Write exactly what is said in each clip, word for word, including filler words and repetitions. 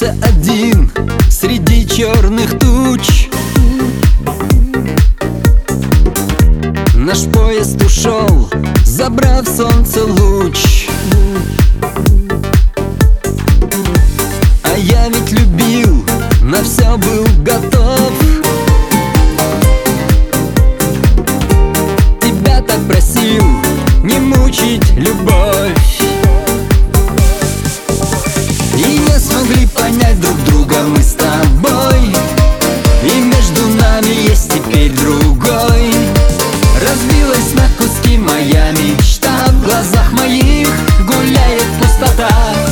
остался один среди черных туч. Наш поезд ушел, забрав солнце луч. А я ведь любил, на все был готов. Тебя так просил не мучить любовь. И не смогли понять друг друга мы с тобой. И между нами есть теперь другой. Разбилась на куски моя мечта. В глазах моих гуляет пустота.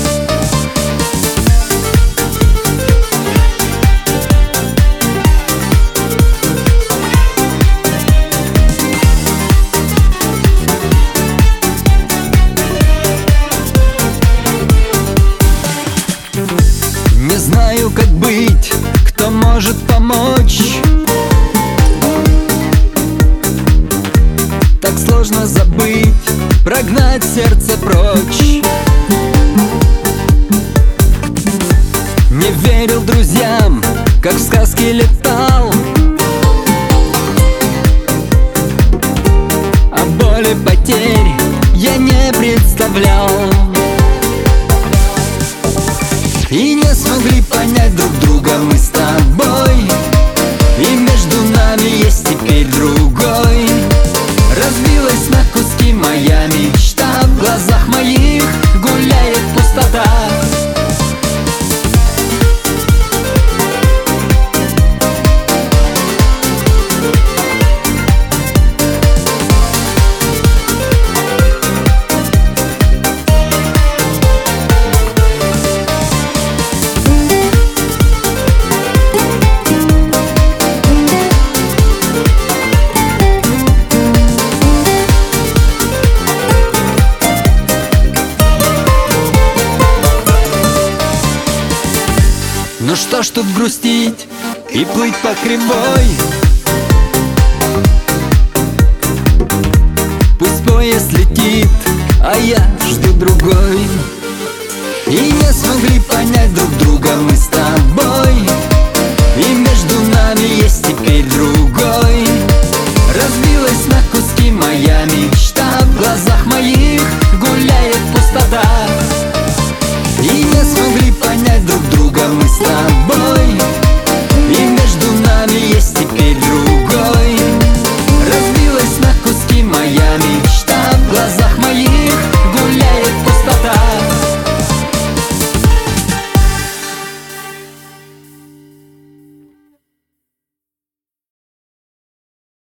Не знаю, как быть, кто может помочь. Так сложно забыть, прогнать сердце прочь. Не верил друзьям, как в сказке летал. А боли потерь я не представлял. И не смогли понять друг друга мы с тобой. И между нами есть теперь другой. Разбилась на куски моя мечта. В глазах моих гуляет пустота. Ну что ж тут грустить и плыть по кривой? Пусть поезд летит, а я жду другой. И не смогли понять друг друга мы с тобой. И между нами есть теперь другой. Разбилась на куски моя